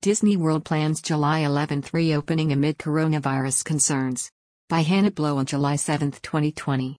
Disney World plans July 11th reopening amid coronavirus concerns. By Hannah Blow on July 7, 2020.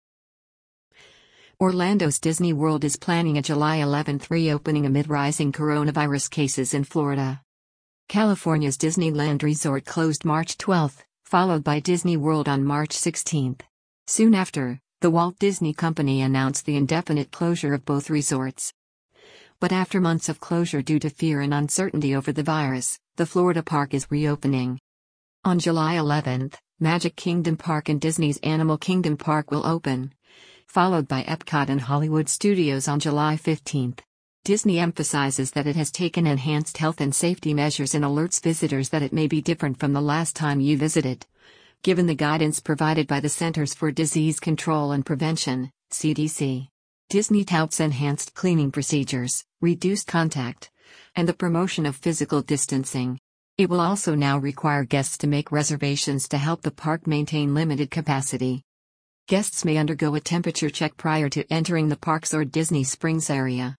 Orlando's Disney World is planning a July 11th reopening amid rising coronavirus cases in Florida. California's Disneyland Resort closed March 12, followed by Disney World on March 16. Soon after, the Walt Disney Company announced the indefinite closure of both resorts. But after months of closure due to fear and uncertainty over the virus, the Florida park is reopening. On July 11th, Magic Kingdom Park and Disney's Animal Kingdom Park will open, followed by Epcot and Hollywood Studios on July 15th. Disney emphasizes that it has taken enhanced health and safety measures and alerts visitors that it may be different from the last time you visited. Given the guidance provided by the Centers for Disease Control and Prevention, CDC. Disney touts enhanced cleaning procedures, reduced contact, and the promotion of physical distancing. It will also now require guests to make reservations to help the park maintain limited capacity. Guests may undergo a temperature check prior to entering the parks or Disney Springs area.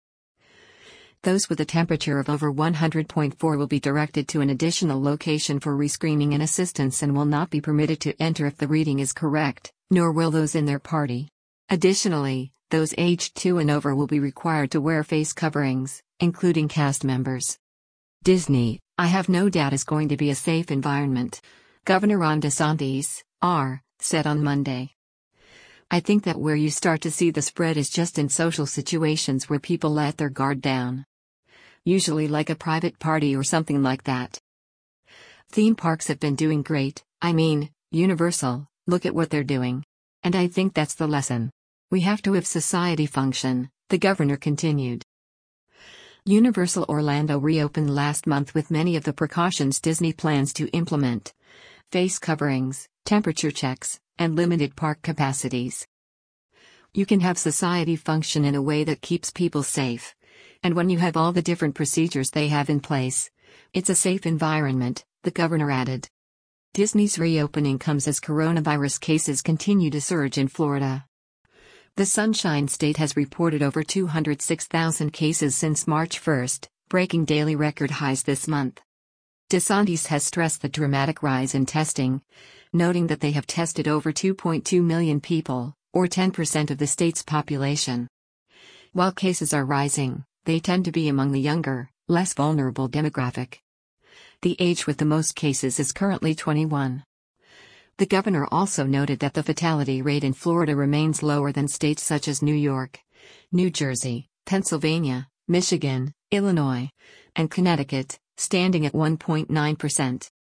Those with a temperature of over 100.4 will be directed to an additional location for rescreening and assistance and will not be permitted to enter if the reading is correct, nor will those in their party. Additionally, those aged 2 and over will be required to wear face coverings, including cast members. Disney, I have no doubt, is going to be a safe environment, Governor Ron DeSantis, said on Monday. I think that where you start to see the spread is just in social situations where people let their guard down. Usually like a private party or something like that. Theme parks have been doing great, Universal, look at what they're doing. And I think that's the lesson. We have to have society function, the governor continued. Universal Orlando reopened last month with many of the precautions Disney plans to implement. Face coverings, temperature checks, and limited park capacities. You can have society function in a way that keeps people safe. And when you have all the different procedures they have in place, it's a safe environment, the governor added. Disney's reopening comes as coronavirus cases continue to surge in Florida. The Sunshine State has reported over 206,000 cases since March 1, breaking daily record highs this month. DeSantis has stressed the dramatic rise in testing, noting that they have tested over 2.2 million people, or 10% of the state's population. While cases are rising, they tend to be among the younger, less vulnerable demographic. The age with the most cases is currently 21. The governor also noted that the fatality rate in Florida remains lower than states such as New York, New Jersey, Pennsylvania, Michigan, Illinois, and Connecticut, standing at 1.9%.